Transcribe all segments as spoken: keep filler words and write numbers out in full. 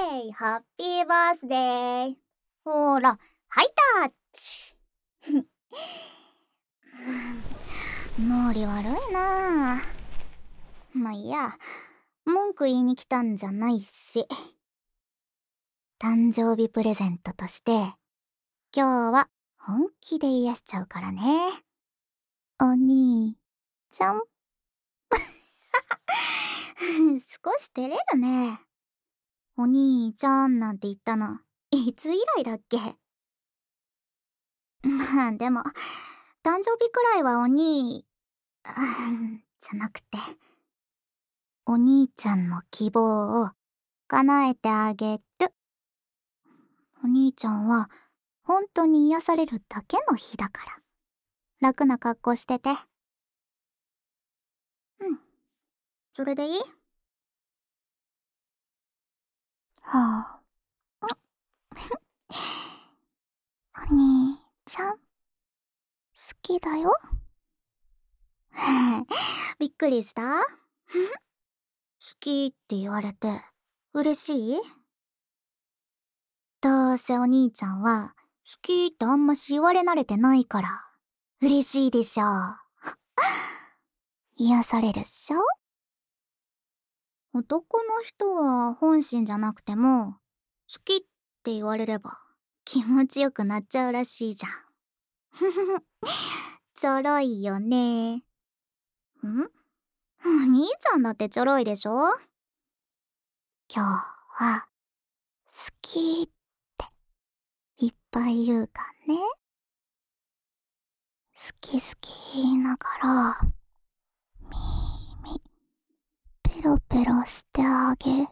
ーイハッピーバースデー。ほーら、ハイタッチ。ノリ悪いなぁ。まあいいや、文句言いに来たんじゃないし。誕生日プレゼントとして、今日は本気で癒しちゃうからね。お兄ちゃん。少し照れるね。お兄ちゃんなんて言ったの、いつ以来だっけ？まあでも、誕生日くらいはお兄、じゃなくて、お兄ちゃんの希望を叶えてあげる。お兄ちゃんは本当に癒されるだけの日だから、楽な格好してて。うん、それでいい？はあ。お兄ちゃん、好きだよ。びっくりした？好きって言われて嬉しい？どうせお兄ちゃんは好きってあんまし言われ慣れてないから嬉しいでしょ。癒されるっしょ。男の人は本心じゃなくても好きって言われれば気持ちよくなっちゃうらしいじゃん。ふふふ、ちょろいよね。ん？お兄ちゃんだってちょろいでしょ。今日は好きっていっぱい言うかね。好き好き言いながら耳ペロペロしてあげる。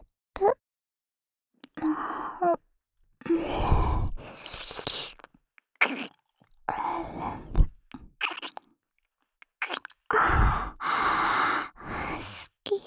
好き。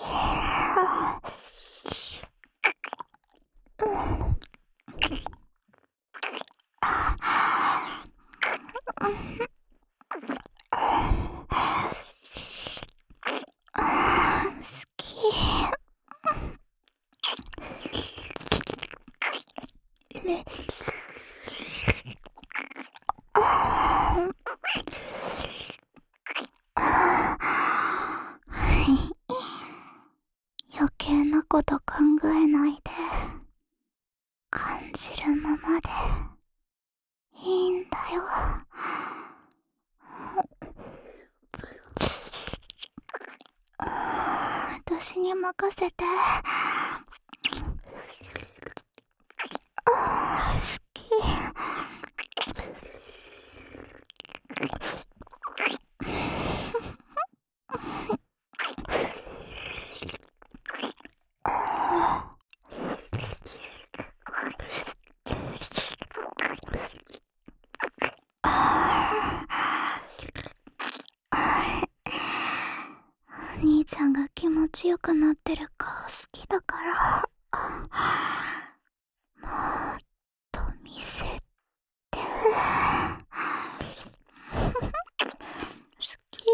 余計なこと考えないで、感じるままでいいんだよ。私に任せて。好き。お兄ちゃんが気持ちよくなってる顔好きだから、もっと見せて。好き。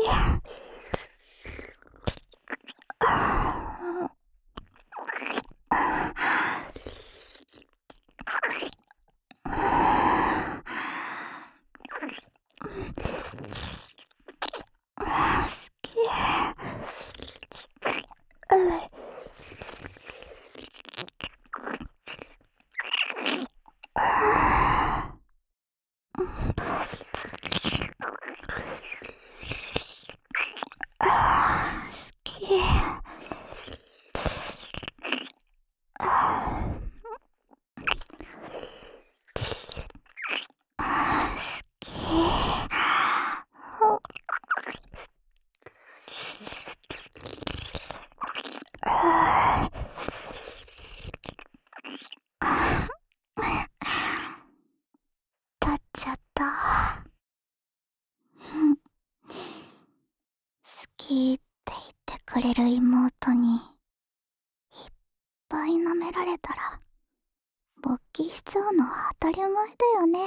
立っちゃった。好きって言ってくれる妹にいっぱい舐められたら勃起しちゃうのは当たり前だよね。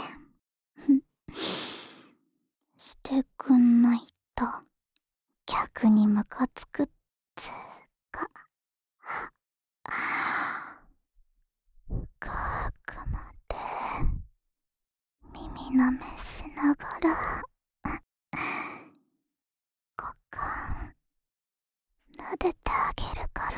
してくんないと逆にムカつくっつーか。 舐めしながら股間撫でてあげるから。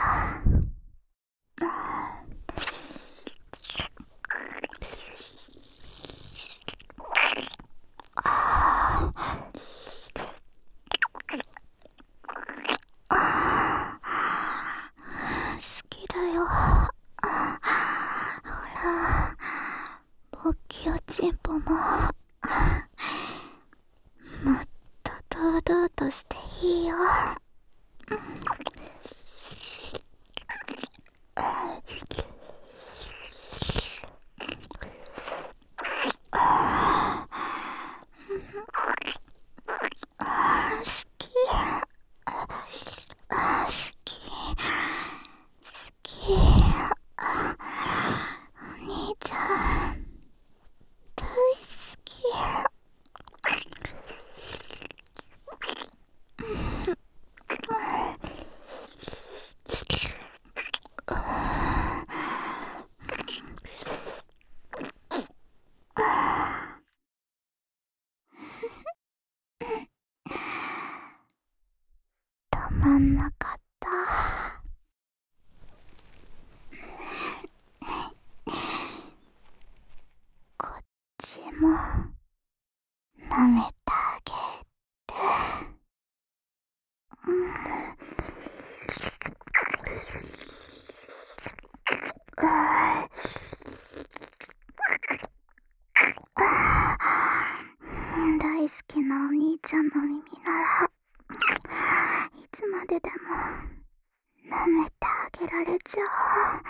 好きだよ。ほら、ぼっきおちんぽももっと堂々としていいよ。たまんなかった。こっちも舐めてあげて。うん、大好きなお兄ちゃんの耳ならいつまででも舐めてあげられちゃう。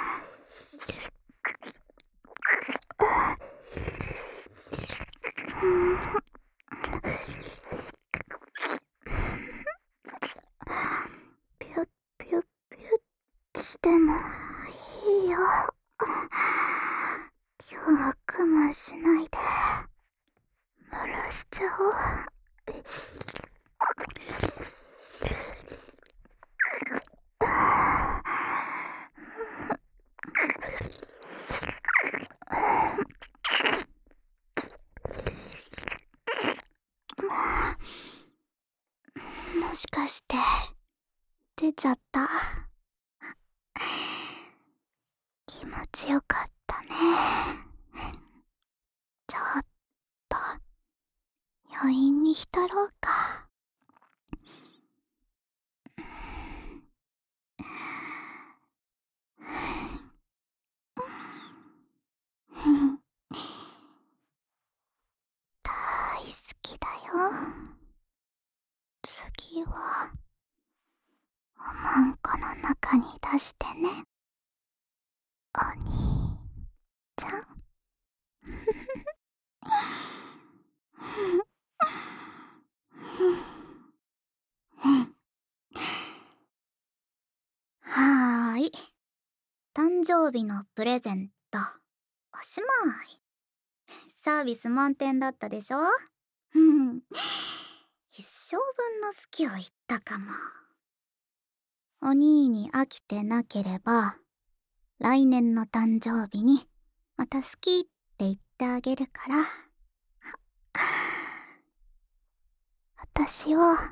ピュッピュッピュッしてもいいよ。今日は我慢しないで濡らしちゃおう。もしかして出ちゃった？気持ちよかったね。ちょっと余韻に浸ろうか。大好きだよ。次はおまんこの中に出してね、お兄ちゃん。はーい、誕生日のプレゼントおしまい。サービス満点だったでしょ。うん、一生分の好きを言ったかも。お兄に飽きてなければ来年の誕生日にまた好きって言ってあげるから、私をいっ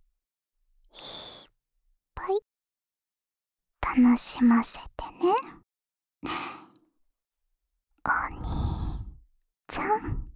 ぱい楽しませてね、お兄ちゃん。